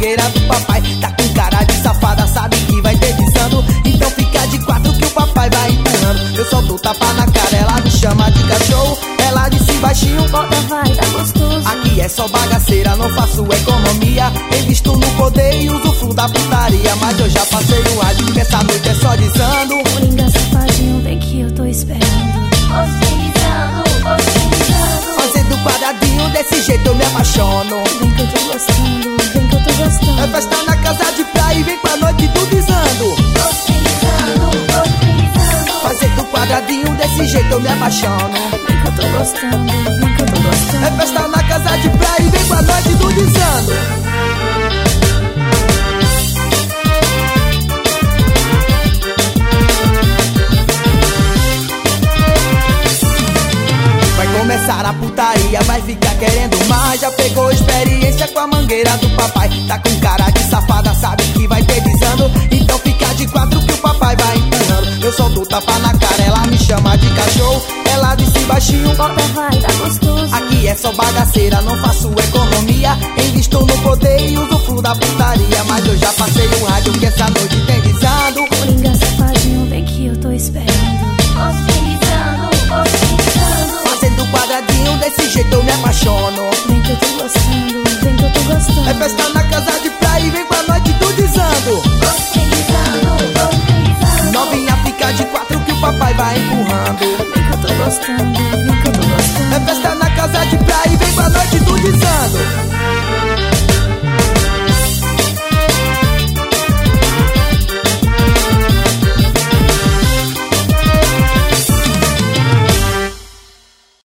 mangueira do papai. Tá com cara de safada, sabe que vai ter desando. Então fica de quatro que o papai vai empurrando. Eu só dou tapa na cara, ela me chama de cachorro. Ela disse baixinho, bota vai, tá gostoso. aqui é só bagaceira, não faço economia. Invisto no poder e usufruo da putaria. Mas eu já passei no rádio que essa noite é só desando. Coringa safadinho, vem que eu tô esperando. Fazendo quadradinho, desse jeito eu me apaixono. Vem que eu tô gostando, vem que eu tô gostando. É festa na casa de praia e vem com a noite tudo guisando. Fazendo quadradinho, desse jeito eu me apaixono. Vem que eu tô gostando, vem que eu tô gostando. É festa na casa de praia e vem com a noite tudo guisando. Começar a putaria, vai ficar querendo mais. Já pegou experiência com a mangueira do papai. Tá com cara de safada, sabe que vai ter desando. Então fica de quatro que o papai vai empurrando. Eu só dou tapa na cara, ela me chama de cachorro. Ela disse baixinho, bota vai, tá gostoso. aqui é só bagaceira, não faço economia. Invisto no poder e usufruo da putaria. Mas eu já passei no rádio que essa noite tem desando. Coringa safadinho, vem que eu tô esperando. Fazendo quadradinho, desse jeito eu me apaixono. Vem que eu tô gostando, vem que eu tô gostando. É festa na casa de praia e vem com a noite tudo desando. Novinha fica de quatro que o papai vai empurrando. Vem que eu tô gostando, vem que eu tô gostando. É festa na casa de praia e vem com a noite tudo desando.